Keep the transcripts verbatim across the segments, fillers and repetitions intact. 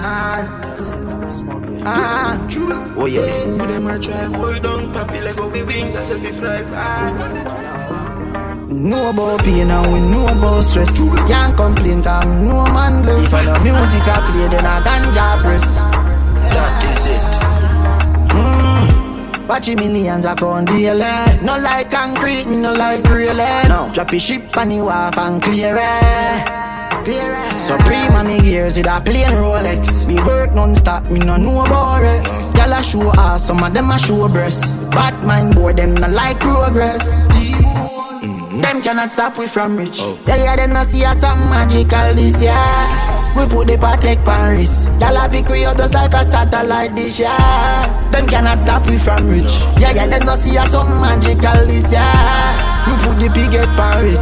Ah, oh yeah. With them I try hold down, papi like how we wings as if we fly far. Know about pain and we know about stress. Can't complain cause no man bless. If I know music I play then I ganja press. That is it. Mm. Watching millions account daily. No like concrete, me no like really. No. Drop a ship on the wharf and clear it. Clear it. Supreme on me gears with a plain Rolex. Me work non-stop, me no know about rest. Y'all a show ass, some of them a show breast. Bad mind boy, them no like progress. Them cannot stop we from rich. Oh. Yeah, yeah, them not see us something magical this year. We put the Patek Paris. Y'all a pick we up just like a satellite this year. Them cannot stop we from rich. Yeah, yeah, them not see us something magical this year. We put the Patek Paris.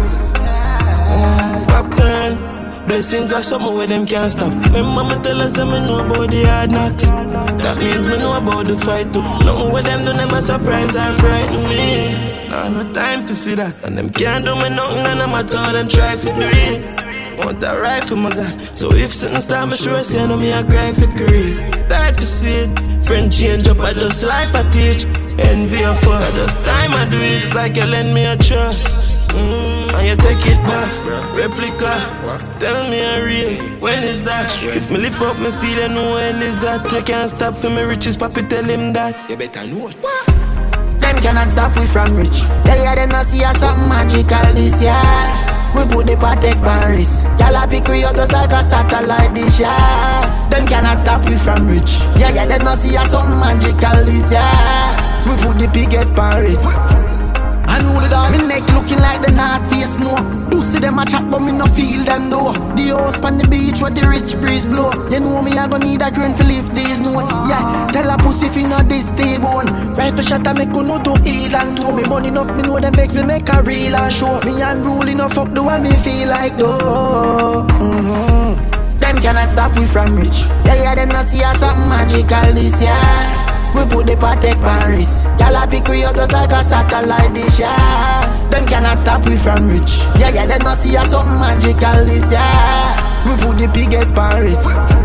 Captain, blessings are something where them can't stop. My mama tell us that me know about the hard knocks. That means me know about the fight too. Nothing with them do never surprise or frighten me. Nah, no time to see that. And them can't do me nothing and I'm a thought and try to do it. Want a rifle, my God. So if something start me sure say no me I cry for career. Tired to see it. Friend change up, I just life I teach. Envy or fuck, I just time I do it. It's like you lend me a trust. Mm, and you take it back, replica. Tell me a real, when is that? If me lift up, me still don't know when is that. You can't stop for me riches, papi tell him that. You better know it. Them cannot stop we from rich. Yeah, yeah, them not see us something magical this year. We put the Patek Paris. Y'all a pick we up just like a satellite this year. Them cannot stop we from rich. Yeah, yeah, them not see us something magical this year. We put the Patek Paris. I know the dog, me neck looking like the North Face snow. Pussy them a chat but me no feel them though. The house on the beach where the rich breeze blow. You know me I gon' need a crane to lift these notes. Yeah, tell a pussy fi know this stay bone. Rifle shot a make you know to heal and to me money enough me know them vex me make a real and show. Me unruly no fuck the way me feel like though. Mm-hmm. Them cannot stop we from rich. Yeah, yeah, them not see us something magical this year. We put the Patek Paris. Y'all a pick we up just like a satellite this year. Them cannot stop we from rich. Yeah, yeah, them not see us something magical this year. We put the Patek Paris.